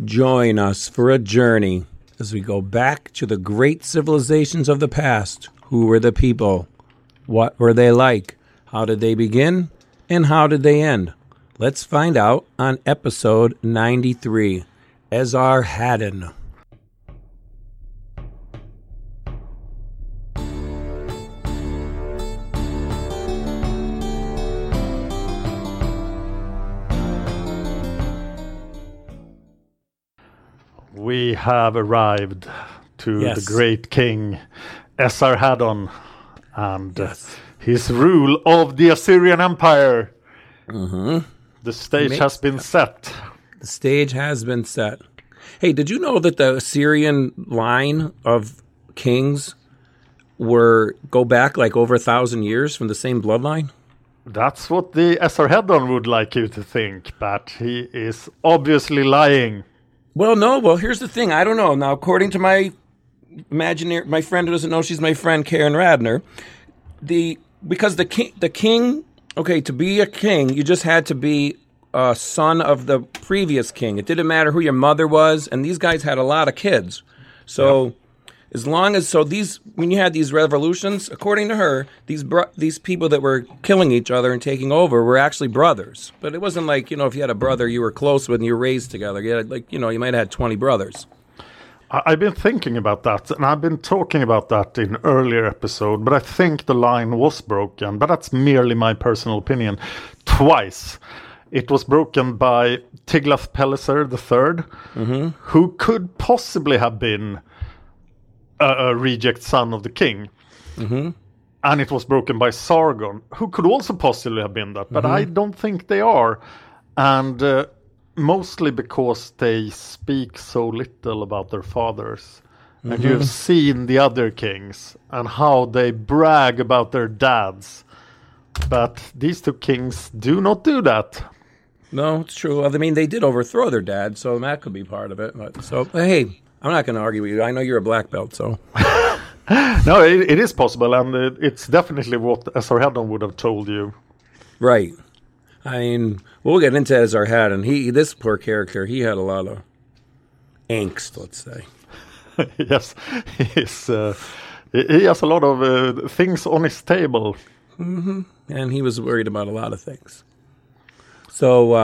Join us for a journey as we go back to the great civilizations of the past. Who were the people? What were they like? How did they begin? And how did they end? Let's find out on episode 93, Esarhaddon. We have arrived to Yes. the great king Esarhaddon and his rule of the Assyrian Empire. Mm-hmm. The stage has been set. The stage has been set. Hey, did you know that the Assyrian line of kings go back like over 1,000 years from the same bloodline? That's what the Esarhaddon would like you to think, but he is obviously lying. Well, no. Well, here's the thing. I don't know. Now, according to my friend who doesn't know she's my friend, Karen Radner, because the king, okay, to be a king, you just had to be a son of the previous king. It didn't matter who your mother was, and these guys had a lot of kids. So when you had these revolutions, according to her, these people that were killing each other and taking over were actually brothers. But it wasn't like, if you had a brother you were close with and you were raised together. You had you might have had 20 brothers. I've been thinking about that, and I've been talking about that in earlier episode, but I think the line was broken, but that's merely my personal opinion. Twice. It was broken by Tiglath-Pileser III, who could possibly have been a reject son of the king. Mm-hmm. And it was broken by Sargon, who could also possibly have been that, but I don't think they are. And mostly because they speak so little about their fathers. Mm-hmm. And you've seen the other kings and how they brag about their dads. But these two kings do not do that. No, it's true. I mean, they did overthrow their dad, so that could be part of it. So, hey, I'm not going to argue with you. I know you're a black belt, so. No, it is possible, and it's definitely what Esarhaddon would have told you. Right. I mean, we'll get into Esarhaddon. This poor character, he had a lot of angst, let's say. Yes, he has a lot of things on his table. Mm-hmm. And he was worried about a lot of things. So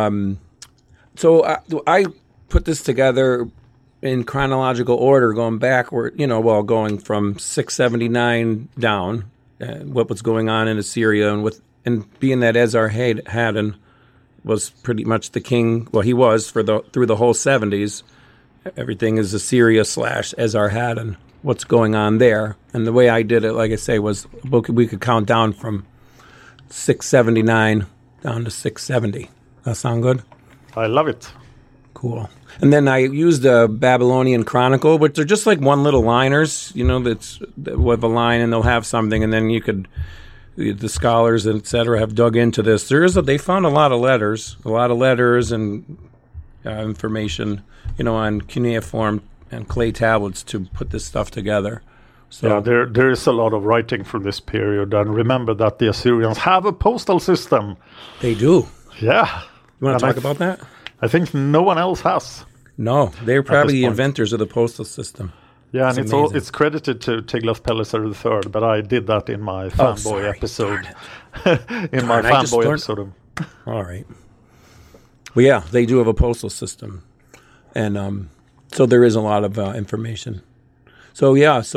I put this together in chronological order, going backward, going from 679 down, what was going on in Assyria, and being that Esarhaddon was pretty much the king. Well, he was through the whole 70s. Everything is Assyria / Esarhaddon. What's going on there? And the way I did it, like I say, was we could count down from 679 down to 670. That sound good? I love it. Cool. And then I used a Babylonian Chronicle, which they're just like one little liners, that's with a line, and they'll have something, and then the scholars, etc., have dug into this. They found a lot of letters and information, on cuneiform and clay tablets to put this stuff together. So yeah, there is a lot of writing from this period, and remember that the Assyrians have a postal system. They do. Yeah. You want to talk about that? I think no one else has. No, they're probably the inventors of the postal system. Yeah, and it's credited to Tiglath-Pileser III, but I did that in my fanboy episode. Episode. All right. Well, yeah, they do have a postal system, and so there is a lot of information. So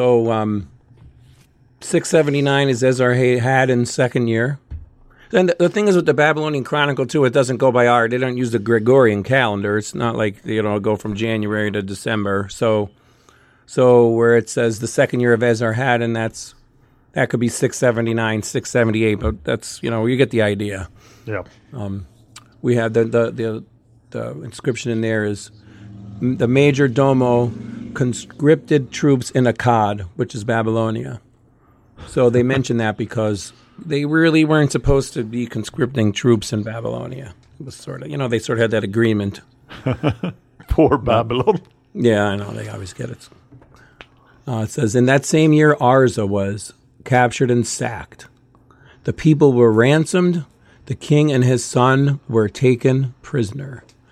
679 is Esarhaddon's second year. Then the thing is with the Babylonian Chronicle, too, it doesn't go by they don't use the Gregorian calendar. It's not like, go from January to December. So where it says the second year of Esarhaddon, that could be 679, 678, but that's, you get the idea. Yeah. We had the inscription in there is the major domo conscripted troops in Akkad, which is Babylonia. So they mention that because they really weren't supposed to be conscripting troops in Babylonia. It was sort of, they sort of had that agreement. Poor Babylon. Yeah, I know. They always get it. It says, in that same year, Arza was captured and sacked. The people were ransomed. The king and his son were taken prisoner.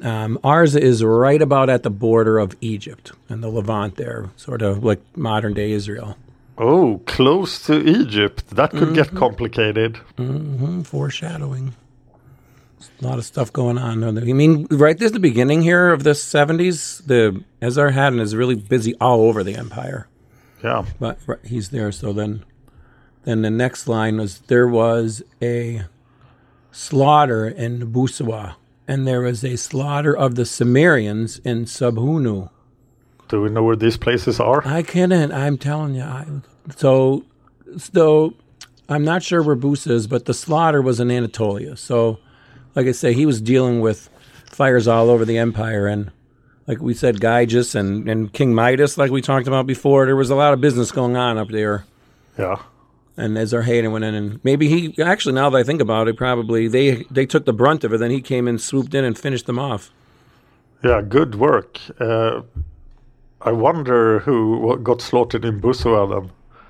Ours is right about at the border of Egypt and the Levant there, sort of like modern-day Israel. Oh, close to Egypt. That could get complicated. Foreshadowing. A lot of stuff going on. I mean, right there's the beginning here of the 70s. The Esarhaddon is really busy all over the empire. Yeah. But he's there. So then the next line was, there was a slaughter in Buswa, and there was a slaughter of the Sumerians in Subhunu. Do we know where these places are? I couldn't. I'm telling you. So I'm not sure where Busa is, but the slaughter was in Anatolia. So, like I say, he was dealing with fires all over the empire. And like we said, Gyges and King Midas, like we talked about before, there was a lot of business going on up there. Yeah. And Esarhaddon went in, and maybe he, actually, now that I think about it, probably they took the brunt of it. Then he came in, swooped in, and finished them off. Yeah, good work. I wonder who got slaughtered in Buswa then.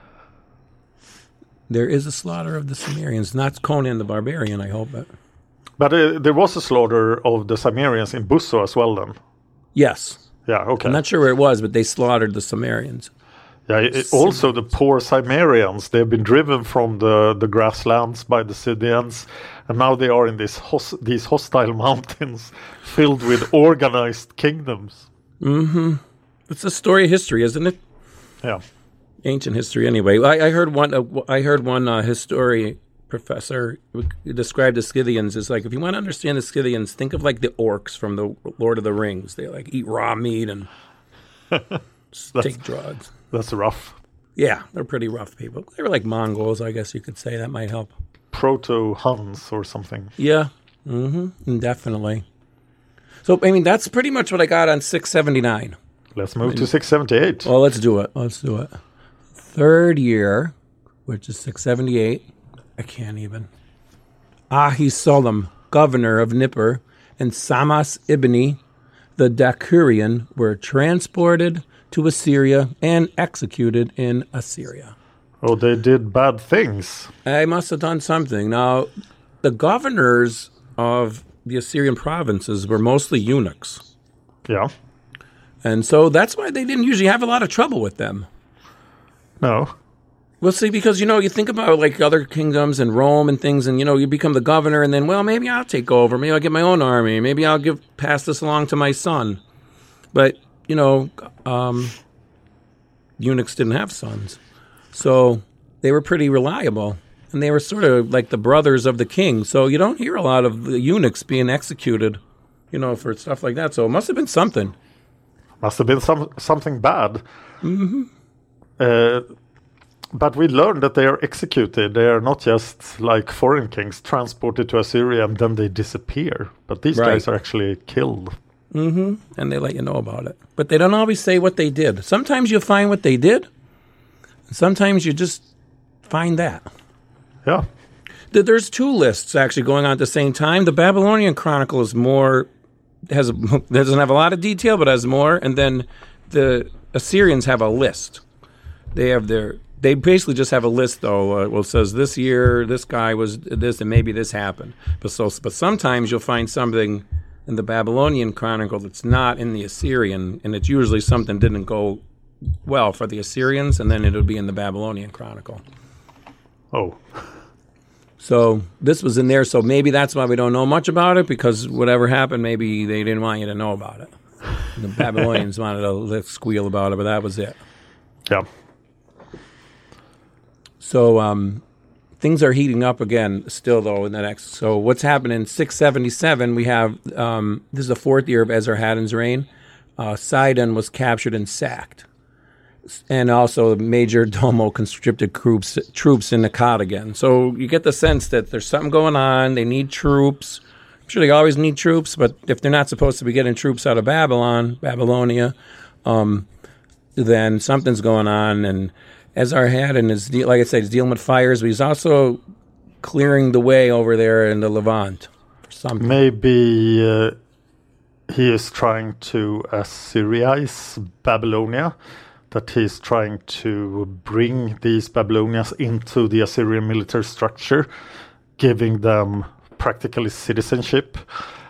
There is a slaughter of the Sumerians, not Conan the Barbarian, I hope. But there was a slaughter of the Sumerians in Buswa as well then. Yes. Yeah, okay. I'm not sure where it was, but they slaughtered the Sumerians. Yeah, also the poor Cimmerians, they've been driven from the grasslands by the Scythians, and now they are in these hostile mountains filled with organized kingdoms. Mm-hmm. It's a story of history, isn't it? Yeah. Ancient history, anyway. I heard one history professor describe the Scythians as like, if you want to understand the Scythians, think of like the orcs from the Lord of the Rings. They like eat raw meat and take drugs. That's rough. Yeah, they're pretty rough people. They were like Mongols, I guess you could say. That might help. Proto-Huns or something. Yeah, definitely. So, I mean, that's pretty much what I got on 679. Let's move to 678. Well, let's do it. Third year, which is 678. I can't even. Ahisolom, governor of Nippur, and Samas Ibni, the Dakurian, were transported to Assyria and executed in Assyria. Oh, they did bad things. I must have done something. Now, the governors of the Assyrian provinces were mostly eunuchs. Yeah. And so that's why they didn't usually have a lot of trouble with them. No. Well, see, because, you think about, like, other kingdoms and Rome and things, and, you become the governor, and then, well, maybe I'll take over. Maybe I'll get my own army. Maybe I'll pass this along to my son. But, eunuchs didn't have sons. So they were pretty reliable. And they were sort of like the brothers of the king. So you don't hear a lot of the eunuchs being executed, for stuff like that. So it must have been something. Must have been something bad. Mm-hmm. But we learned that they are executed. They are not just like foreign kings transported to Assyria and then they disappear. But these guys are actually killed. Mm-hmm. And they let you know about it. But they don't always say what they did. Sometimes you find what they did. And sometimes you just find that. Yeah. There's two lists actually going on at the same time. The Babylonian Chronicle is doesn't have a lot of detail, but has more. And then the Assyrians have a list. They basically just have a list, though. It says this year, this guy was this, and maybe this happened. But sometimes you'll find something in the Babylonian Chronicle that's not in the Assyrian, and it's usually something didn't go well for the Assyrians, and then it'll be in the Babylonian Chronicle. Oh. So this was in there, so maybe that's why we don't know much about it, because whatever happened, maybe they didn't want you to know about it. The Babylonians wanted to squeal about it, but that was it. Yeah. So things are heating up again still, though, in the next. So what's happened in 677, we have, this is the fourth year of Esarhaddon's reign. Sidon was captured and sacked. And also Major Domo conscripted troops in Akkad again. So you get the sense that there's something going on. They need troops. I'm sure they always need troops, but if they're not supposed to be getting troops out of Babylonia, then something's going on. And Esarhaddon is, like I said, he's dealing with fires, but he's also clearing the way over there in the Levant for something. Maybe he is trying to Assyrize Babylonia, that he's trying to bring these Babylonians into the Assyrian military structure, giving them practically citizenship.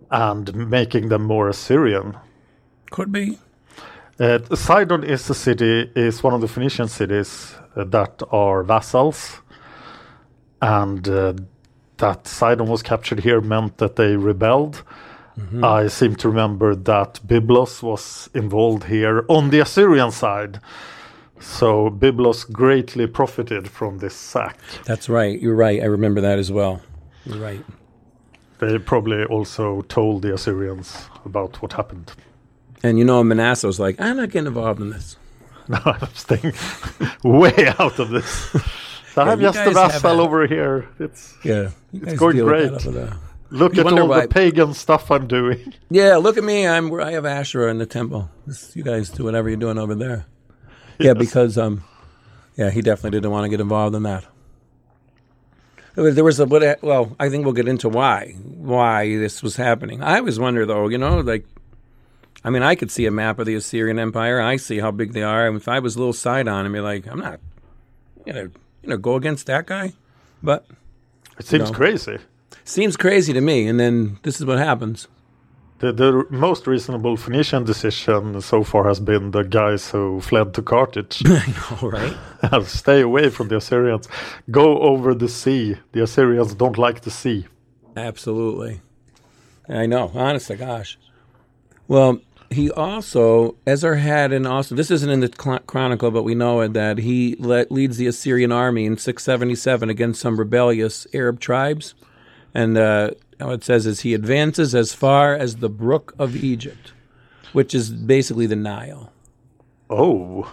and making them more Assyrian. Could be. Sidon is one of the Phoenician cities that are vassals, and that Sidon was captured here meant that they rebelled. I seem to remember that Byblos was involved here on the Assyrian side. So Byblos greatly profited from this sack. That's right. You're right. I remember that as well. You're right. They probably also told the Assyrians about what happened. And Manasseh was like, I'm not getting involved in this. No, I'm staying way out of this. So I'm just a vassal over here. It's going great. Look at all the pagan stuff I'm doing. Yeah, look at me. I have Asherah in the temple. You guys do whatever you're doing over there. Yes. Yeah, because he definitely didn't want to get involved in that. There was I think we'll get into why this was happening. I always wonder though, I could see a map of the Assyrian Empire. I see how big they are. And if I was a little Sidon, I'd be like, I'm not gonna go against that guy. But it seems crazy. Seems crazy to me, and then this is what happens. The most reasonable Phoenician decision so far has been the guys who fled to Carthage. I know, right? Stay away from the Assyrians. Go over the sea. The Assyrians don't like the sea. Absolutely. I know, honest to gosh. Well, he also, Esarhaddon also, this isn't in the chronicle, but we know it, that he leads the Assyrian army in 677 against some rebellious Arab tribes. And how it says is he advances as far as the Brook of Egypt, which is basically the Nile. Oh.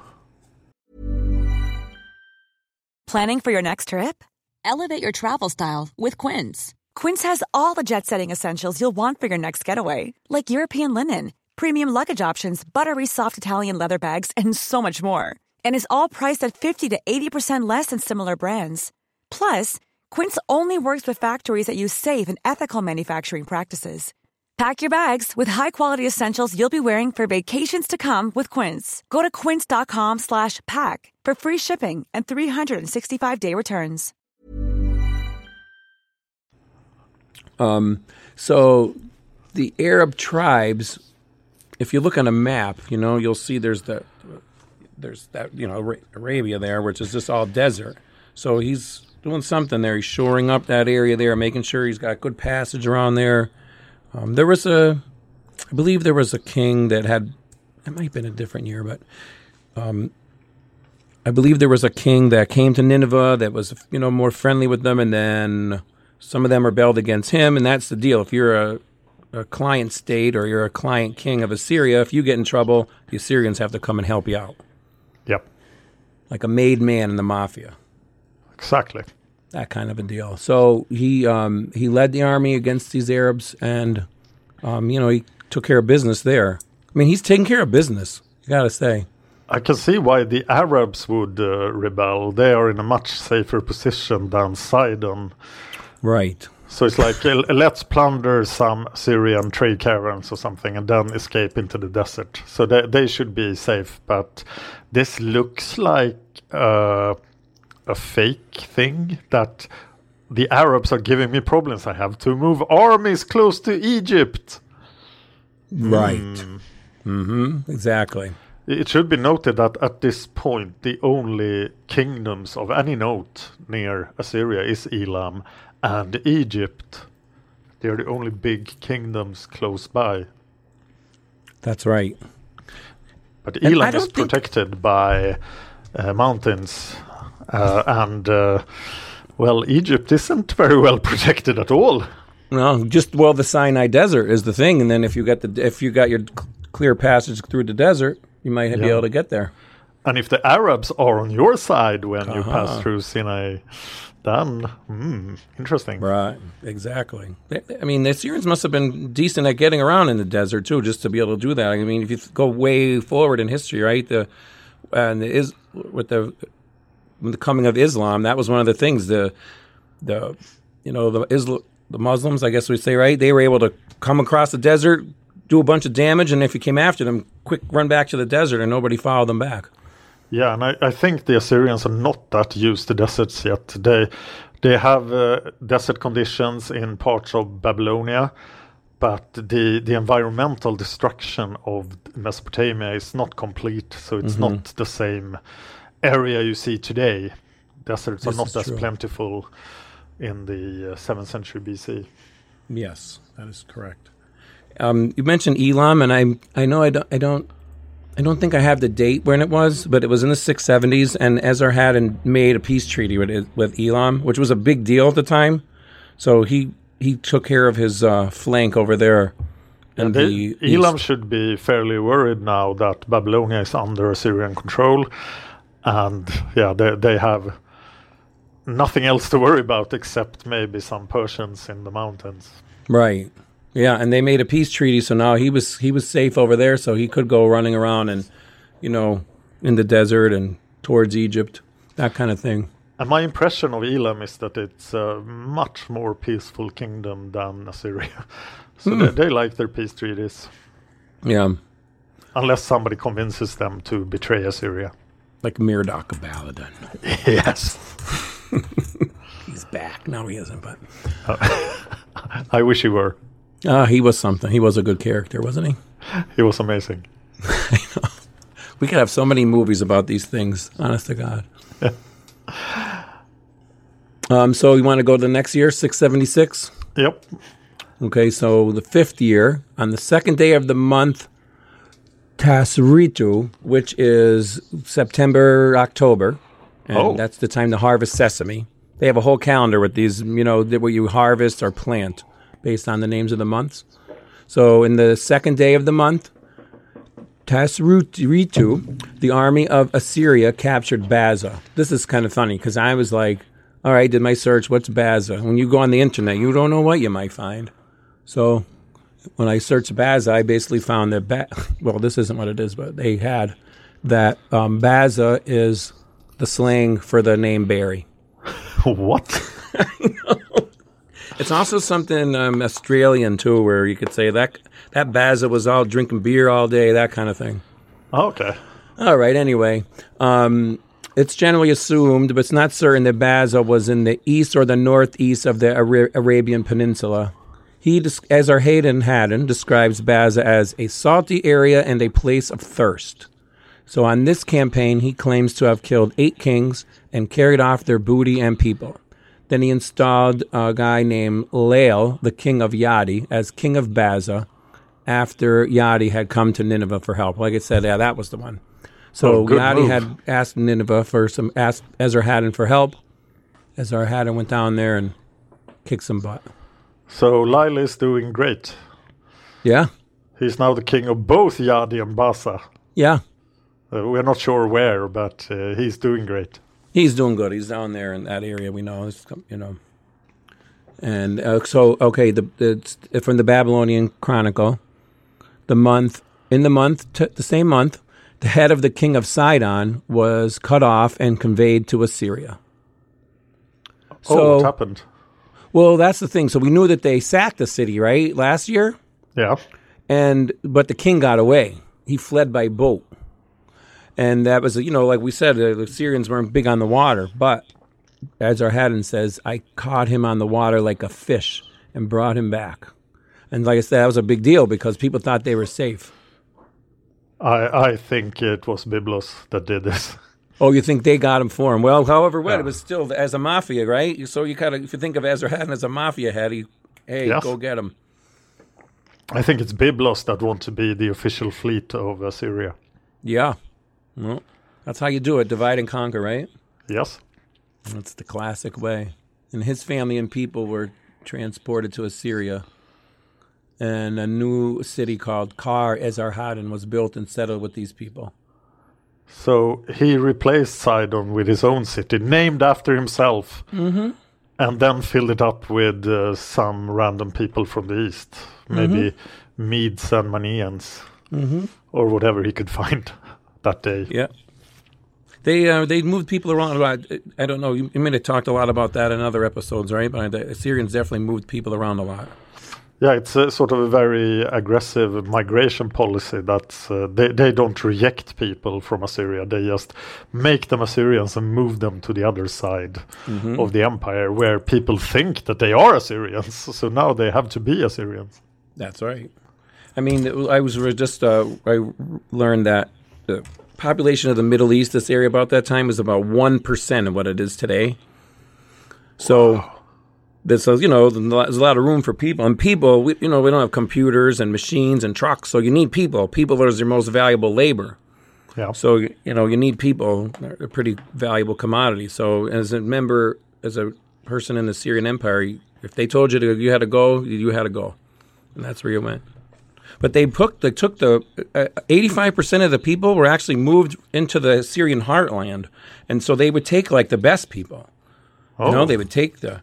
Planning for your next trip? Elevate your travel style with Quince. Quince has all the jet-setting essentials you'll want for your next getaway, like European linen, premium luggage options, buttery soft Italian leather bags, and so much more. And is all priced at 50 to 80% less than similar brands. Plus, Quince only works with factories that use safe and ethical manufacturing practices. Pack your bags with high-quality essentials you'll be wearing for vacations to come with Quince. Go to quince.com/pack for free shipping and 365-day returns. So the Arab tribes, if you look on a map, you'll see there's that Arabia there, which is just all desert. So he's doing something there. He's shoring up that area there, making sure he's got good passage around there. I believe there was a king that had, it might have been a different year, but I believe there was a king that came to Nineveh that was, more friendly with them, and then some of them rebelled against him, and that's the deal. If you're a client state or you're a client king of Assyria, if you get in trouble, the Assyrians have to come and help you out. Yep. Like a made man in the mafia. Exactly. That kind of a deal. So he led the army against these Arabs, and he took care of business there. I mean, he's taking care of business, you got to say. I can see why the Arabs would rebel. They are in a much safer position than Sidon. Right. So it's like, let's plunder some Syrian trade caravans or something and then escape into the desert. So they should be safe. But this looks like a fake thing that the Arabs are giving me problems. I have to move armies close to Egypt. Right. Mm-hmm. Exactly. It should be noted that at this point, the only kingdoms of any note near Assyria is Elam and Egypt. They're the only big kingdoms close by. That's right. But Elam is protected by mountains. Egypt isn't very well protected at all. No, the Sinai Desert is the thing, and then if you got your clear passage through the desert, you might be able to get there. And if the Arabs are on your side when you pass through Sinai, then interesting. Right, exactly. I mean, the Assyrians must have been decent at getting around in the desert too, just to be able to do that. I mean, if you go way forward in history, right? With the coming of Islam, that was one of the things. The Muslims, I guess we'd say, right? They were able to come across the desert, do a bunch of damage, and if you came after them, quick run back to the desert, and nobody followed them back. Yeah, and I think the Assyrians are not that used to deserts yet. They have desert conditions in parts of Babylonia, but the environmental destruction of Mesopotamia is not complete, so it's not the same area you see today. Deserts are not as plentiful in the 7th century BC. Yes, that is correct. You mentioned Elam, and I know I don't think I have the date when it was, but it was in the 670s, and Esarhaddon made a peace treaty with Elam, which was a big deal at the time. So he took care of his flank over there. And Elam should be fairly worried now that Babylonia is under Assyrian control, and they have nothing else to worry about except maybe some Persians in the mountains. Right. Yeah, and they made a peace treaty, so now he was safe over there, so he could go running around and, in the desert and towards Egypt, that kind of thing. And my impression of Elam is that it's a much more peaceful kingdom than Assyria. So they like their peace treaties. Yeah. Unless somebody convinces them to betray Assyria. Like Merodach of Baladan. Yes. He's back. No, he isn't, but... I wish he were. He was something. He was a good character, wasn't he? He was amazing. I know. We could have so many movies about these things, honest to God. So you want to go to the next year, 676? Yep. Okay, so the 5th year, on the 2nd day of the month, Tasritu, which is September, October, and that's the time to harvest sesame. They have a whole calendar with these, where you harvest or plant based on the names of the months. So in the 2nd day of the month, Tasritu, the army of Assyria captured Baza. This is kind of funny because I was like, all right, did my search, what's Baza? When you go on the internet, you don't know what you might find. So when I searched Baza, I basically found that, well, this isn't what it is, but they had that Baza is the slang for the name Barry. What? I know. It's also something Australian, too, where you could say that Baza was all drinking beer all day, that kind of thing. Okay. All right, anyway. It's generally assumed, but it's not certain, that Baza was in the east or the northeast of the Arabian Peninsula. Esarhaddon describes Baza as a salty area and a place of thirst. So on this campaign, he claims to have killed 8 kings and carried off their booty and people. Then he installed a guy named Lael, the king of Yadi, as king of Baza after Yadi had come to Nineveh for help. Like I said, yeah, that was the one. So Yadi had asked Nineveh asked Esarhaddon for help. Esarhaddon went down there and kicked some butt. So Lyle is doing great. Yeah. He's now the king of both Yadi and Baza. Yeah. We're not sure where, but he's doing great. He's doing good. He's down there in that area. We know, And it's from the Babylonian Chronicle, the same month, the head of the king of Sidon was cut off and conveyed to Assyria. So, what happened? Well, that's the thing. So we knew that they sacked the city, right, last year? Yeah. But the king got away. He fled by boat. And that was, like we said, the Assyrians weren't big on the water. But Esarhaddon says, I caught him on the water like a fish and brought him back. And like I said, that was a big deal because people thought they were safe. I think it was Byblos that did this. Oh, you think they got him for him? Well, however, it was still as a mafia, right? So you kind of, if you think of Esarhaddon as a mafia head, go get him. I think it's Byblos that wants to be the official fleet of Assyria. Yeah. Well, that's how you do it, divide and conquer, right? Yes. That's the classic way. And his family and people were transported to Assyria. And a new city called Kar Esarhaddon was built and settled with these people. So he replaced Sidon with his own city, named after himself, and then filled it up with some random people from the east, maybe Medes and Manians, or whatever he could find that day. Yeah. They moved people around a lot. I don't know, you may have talked a lot about that in other episodes, right? But the Assyrians definitely moved people around a lot. Yeah, it's sort of a very aggressive migration policy that they don't reject people from Assyria. They just make them Assyrians and move them to the other side of the empire where people think that they are Assyrians. So now they have to be Assyrians. That's right. I mean, I learned that the population of the Middle East, this area about that time, was about 1% of what it is today. So, there's a lot of room for people. And people, we don't have computers and machines and trucks, so you need people. People are your most valuable labor. Yeah. So, you need people. They're a pretty valuable commodity. So, as a person in the Syrian Empire, if they told you had to go, you had to go. And that's where you went. But they took the 85% of the people were actually moved into the Syrian heartland, and so they would take like the best people. Oh. They would take the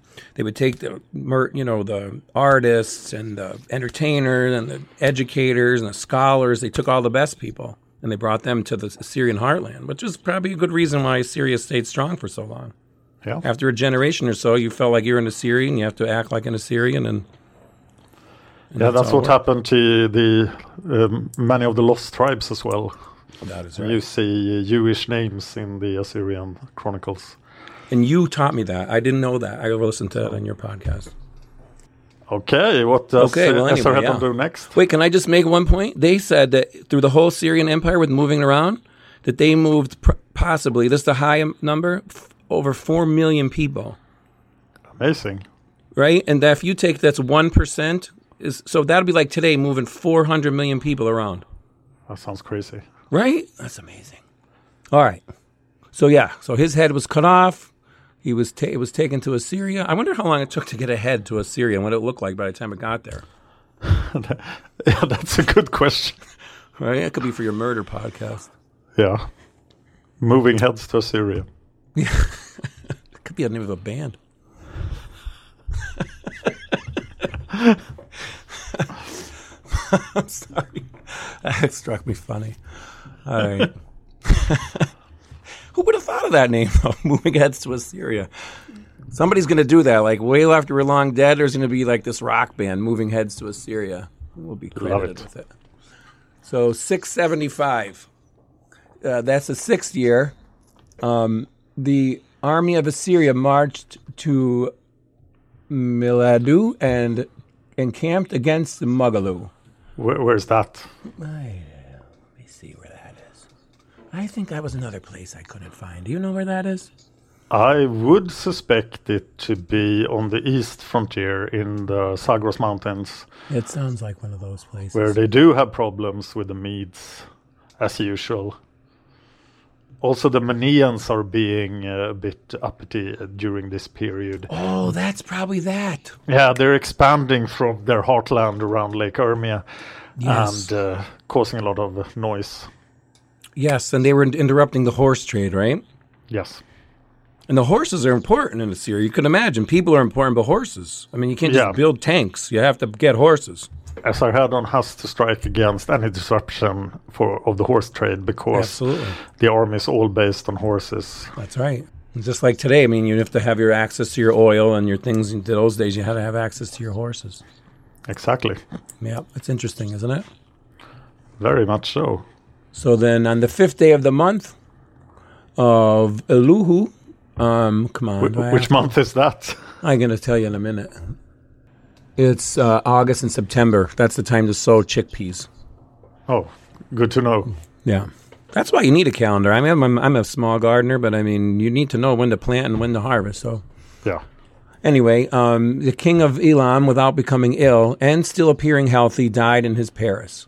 artists and the entertainers and the educators and the scholars. They took all the best people and they brought them to the Syrian heartland, which is probably a good reason why Syria stayed strong for so long. Yeah. After a generation or so, you felt like you're an Assyrian. You have to act like an Assyrian, and that's what happened to the many of the lost tribes as well. That is right. You see Jewish names in the Assyrian chronicles. And you taught me that. I didn't know that. I listened to that on your podcast. Okay, what does Esarhaddon do next? Wait, can I just make one point? They said that through the whole Syrian Empire with moving around, that they moved possibly, this is the high number, over 4 million people. Amazing. Right? And that if you take that's 1%, so that'll be like today moving 400 million people around. That sounds crazy. Right? That's amazing. All right. So his head was cut off. It was taken to Assyria. I wonder how long it took to get a head to Assyria and what it looked like by the time it got there. Yeah, that's a good question. Right? That could be for your murder podcast. Yeah. Moving heads to Assyria. Yeah. It could be the name of a band. I'm sorry. That struck me funny. All right. Who would have thought of that name, though? Moving heads to Assyria. Somebody's going to do that. Like, way after we're long dead, there's going to be like this rock band, Moving Heads to Assyria. We'll be credited with it. So, 675. That's the 6th year. The army of Assyria marched to Miladu and encamped against Mugalu. Where's that? Let me see where that is. I think that was another place I couldn't find. Do you know where that is? I would suspect it to be on the east frontier in the Zagros Mountains. It sounds like one of those places. Where they do have problems with the Medes, as usual. Also, the Manians are being a bit uppity during this period. Oh, that's probably that. Yeah, they're expanding from their heartland around Lake Urmia and causing a lot of noise. Yes, and they were interrupting the horse trade, right? Yes. And the horses are important in Assyria. You can imagine people are important, but horses. I mean, you can't just build tanks. You have to get horses. Esarhaddon has to strike against any disruption of the horse trade because the army is all based on horses. That's right. And just like today, I mean, you have to have your access to your oil and your things. In those days, you had to have access to your horses. Exactly. Yeah, it's interesting, isn't it? Very much so. So then on the 5th day of the month of Eluhu, come on. Which month is that? I'm going to tell you in a minute. It's August and September. That's the time to sow chickpeas. Oh, good to know. Yeah. That's why you need a calendar. I mean, I'm a small gardener, but I mean, you need to know when to plant and when to harvest. So, yeah. Anyway, the king of Elam, without becoming ill and still appearing healthy, died in his palace.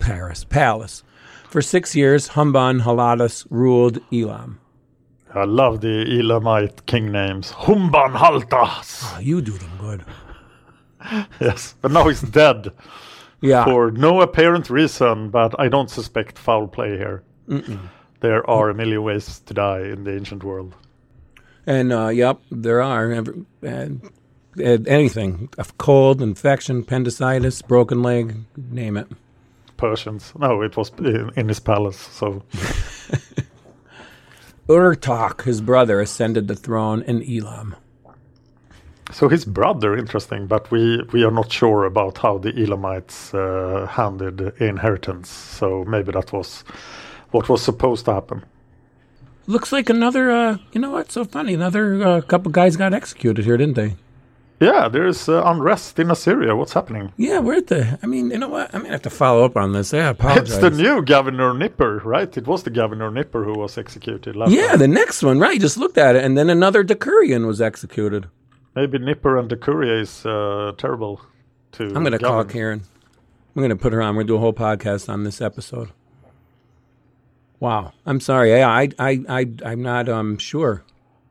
For 6 years, Humban Haladas ruled Elam. I love the Elamite king names. Humban Haltas. Oh, you do them good. Yes, but now he's dead. Yeah. For no apparent reason, but I don't suspect foul play here. Mm-mm. There are a million ways to die in the ancient world. And, there are. Anything. A cold, infection, appendicitis, broken leg, name it. Persians. No, it was in his palace, so... Urtak, his brother, ascended the throne in Elam. So his brother, interesting, but we are not sure about how the Elamites handed inheritance. So maybe that was what was supposed to happen. Looks like another, you know what's so funny? Another couple guys got executed here, didn't they? Yeah, there's unrest in Assyria. What's happening? Yeah, I mean, you know what? I'm going to have to follow up on this. I apologize. It's the new Governor Nipper, right? It was the Governor Nipper who was executed last time. The next one, right? Just looked at it, and then another Decurion was executed. Maybe Nipper and Decuria is terrible to I'm going to call govern. Karen. I'm going to put her on. We're going to do a whole podcast on this episode. Wow. I'm sorry. I'm not sure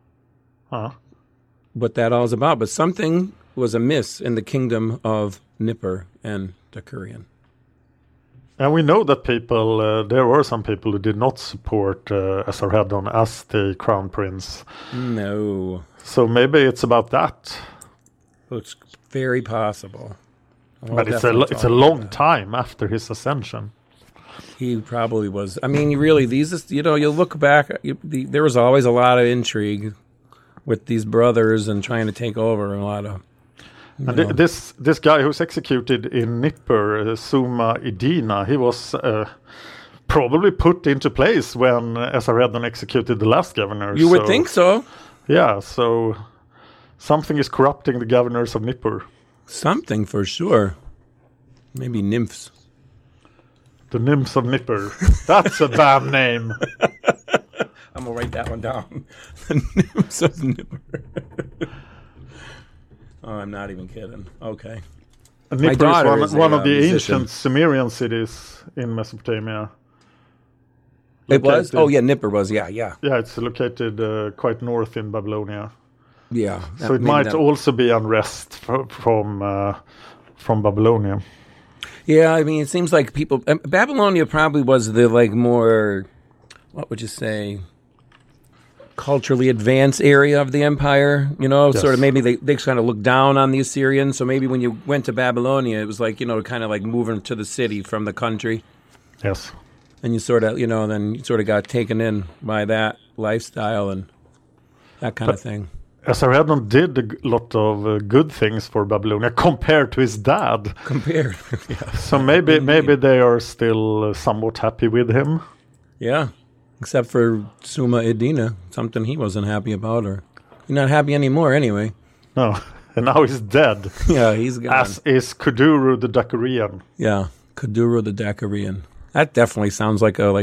what that all is about, but something was amiss in the kingdom of Nipper and Decurion. And we know that there were some people who did not support Esarhaddon as the crown prince. No. So maybe it's about that. It's very possible. But it's a long time after his ascension. He probably was. I mean, really, you look back, there was always a lot of intrigue with these brothers and trying to take over a lot of... And this guy who's executed in Nipper, Suma Idina, he was probably put into place when Esarhaddon executed the last governor. You would think so. Yeah, so something is corrupting the governors of Nippur. Something for sure. Maybe nymphs. The nymphs of Nippur. That's a bad name. I'm going to write that one down. The nymphs of Nippur. Oh, I'm not even kidding. Okay. Nippur is one of the ancient Sumerian cities in Mesopotamia. It was? Oh, yeah, Nippur was. Yeah. Yeah, it's located quite north in Babylonia. Yeah. So it might also be unrest from Babylonia. Yeah, I mean, it seems like Babylonia probably was the more, what would you say, culturally advanced area of the empire. Yes. Sort of maybe they kind of looked down on the Assyrians. So maybe when you went to Babylonia, it was kind of like moving to the city from the country. Yes. And you sort of, then you sort of got taken in by that lifestyle and that kind of thing. Esarhaddon did a lot of good things for Babylonia compared to his dad. Yeah. So maybe they are still somewhat happy with him. Yeah, except for Suma Idina, something he wasn't happy about, or he's not happy anymore anyway. No, and now he's dead. Yeah, he's gone. As is Kuduru the Dakarian. Yeah, Kuduru the Dakarian. That definitely sounds like a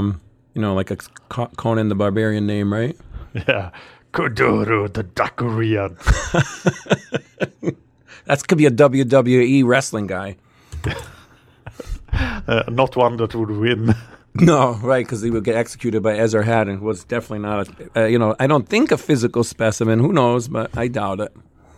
Conan the Barbarian name, right? Yeah. Kuduru the Dakarian. That could be a WWE wrestling guy. Not one that would win. No, right, because he would get executed by Esarhaddon, who was definitely not I don't think a physical specimen. Who knows, but I doubt it.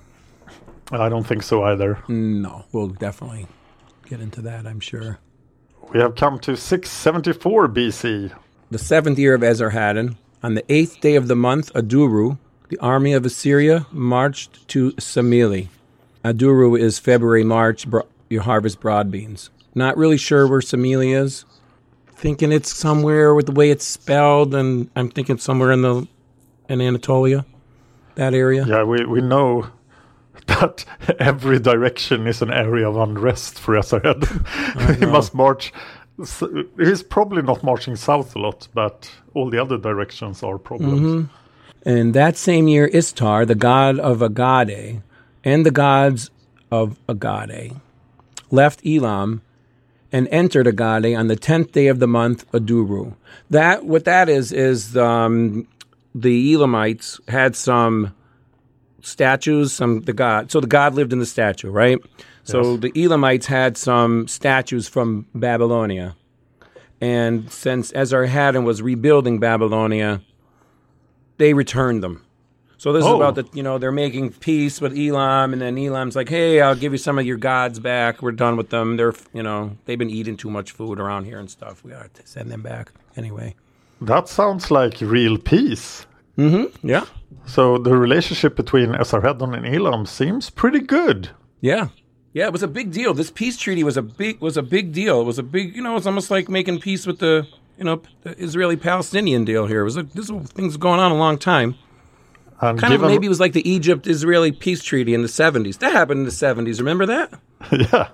I don't think so either. No, we'll definitely get into that, I'm sure. We have come to 674 BC. The 7th year of Esarhaddon. On the 8th day of the month, Aduru, the army of Assyria, marched to Samili. Aduru is February-March, you harvest broad beans. Not really sure where Samili is. Thinking it's somewhere with the way it's spelled, and I'm thinking somewhere in Anatolia, that area. Yeah, we know that every direction is an area of unrest for Esarhaddon. He must march... He's probably not marching south a lot, but all the other directions are problems. Mm-hmm. And that same year, Istar, the god of Agade, and the gods of Agade left Elam and entered Agade on the 10th day of the month, Aduru. What that is the Elamites had some statues, the god. So the god lived in the statue, right? So yes. The Elamites had some statues from Babylonia. And since Esarhaddon was rebuilding Babylonia, they returned them. So this is about they're making peace with Elam, and then Elam's like, hey, I'll give you some of your gods back. We're done with them. They've been eating too much food around here and stuff. We got to send them back anyway. That sounds like real peace. Mm-hmm. Yeah. So the relationship between Esarhaddon and Elam seems pretty good. Yeah. Yeah, it was a big deal. This peace treaty was a big deal. It was a big, it's almost like making peace with the Israeli-Palestinian deal here. This thing's going on a long time. Maybe it was like the Egypt-Israeli peace treaty in the 70s. That happened in the 70s. Remember that? Yeah.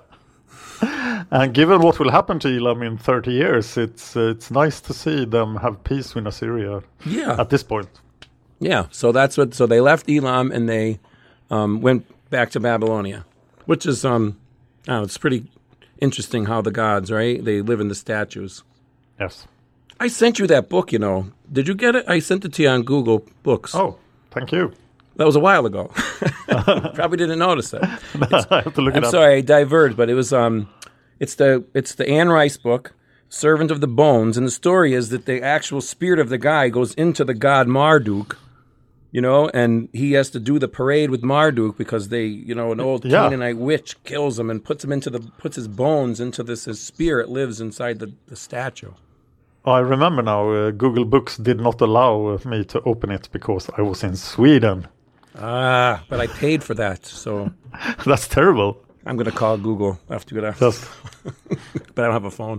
And given what will happen to Elam in 30 years, it's nice to see them have peace with Assyria. Yeah. At this point. Yeah. So so they left Elam and they went back to Babylonia, which is it's pretty interesting how the gods, right? They live in the statues. Yes. I sent you that book, Did you get it? I sent it to you on Google Books. Oh, thank you. That was a while ago. Probably didn't notice it. I have to look it I'm up. sorry, I diverged, but it was it's the Anne Rice book, Servant of the Bones, and the story is that the actual spirit of the guy goes into the god Marduk, and he has to do the parade with Marduk because an old Canaanite witch kills him and puts his bones into this. His spirit lives inside the statue. I remember now, Google Books did not allow me to open it because I was in Sweden. Ah, but I paid for that, so... That's terrible. I'm going to call Google after that. But I don't have a phone.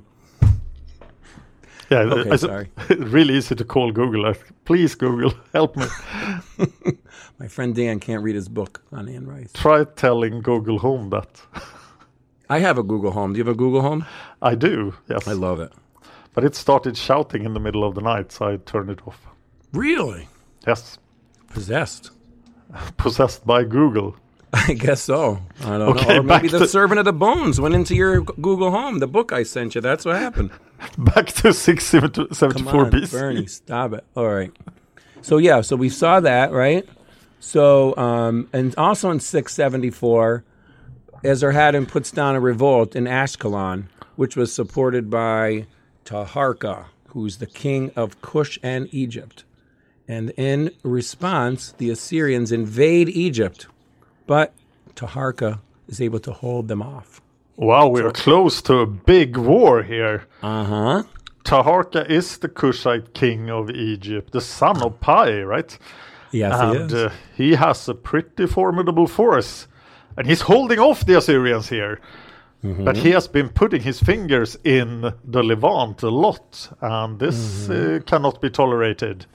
Yeah, okay, sorry. Really easy to call Google. Please, Google, help me. My friend Dan can't read his book on Anne Rice. Try telling Google Home that. I have a Google Home. Do you have a Google Home? I do, yes. I love it. But it started shouting in the middle of the night, so I turned it off. Really? Yes. Possessed? Possessed by Google. I guess so. I don't know. Or maybe the Servant of the Bones went into your Google Home, the book I sent you. That's what happened. Back to 674 Come on, BC. Bernie, stop it. All right. So we saw that, right? So, and also in 674, Esarhaddon puts down a revolt in Ashkelon, which was supported by Taharka, who's the king of Cush and Egypt. And in response, the Assyrians invade Egypt, but Taharka is able to hold them off. Wow, we're close to a big war here. Uh-huh. Taharka is the Cushite king of Egypt, the son of Pai, right? Yes, he is. He has a pretty formidable force. And he's holding off the Assyrians here. Mm-hmm. But he has been putting his fingers in the Levant a lot. And this cannot be tolerated.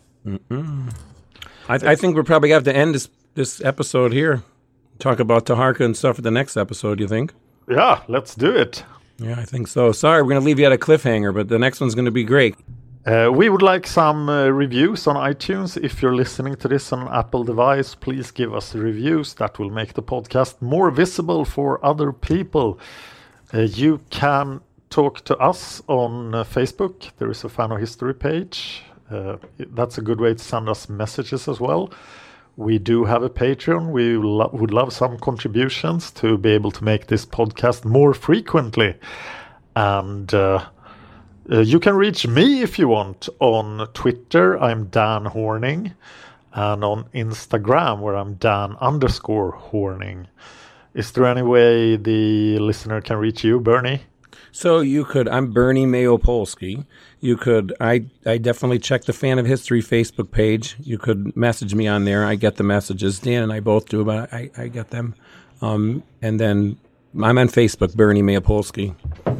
I think we'll probably have to end this episode here. Talk about Taharka and stuff for the next episode, you think? Yeah, let's do it. Yeah, I think so. Sorry, we're going to leave you at a cliffhanger, but the next one's going to be great. We would like some reviews on iTunes. If you're listening to this on an Apple device, please give us reviews. That will make the podcast more visible for other people. You can talk to us on Facebook. There is a Fan of History page. That's a good way to send us messages as well. We do have a Patreon. We would love some contributions to be able to make this podcast more frequently. And you can reach me if you want on Twitter. I'm Dan Horning. And on Instagram, where I'm Dan_Horning. Is there any way the listener can reach you, Bernie? So I'm Bernie Mayopolsky. I definitely check the Fan of History Facebook page. You could message me on there. I get the messages. Dan and I both do, but I get them. And then I'm on Facebook, Bernie Mayopolsky.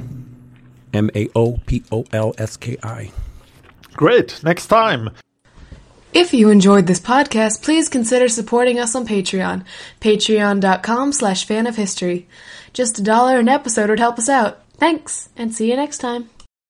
Maopolski. Great. Next time. If you enjoyed this podcast, please consider supporting us on Patreon. Patreon.com/fanofhistory. Just $1 an episode would help us out. Thanks, and see you next time.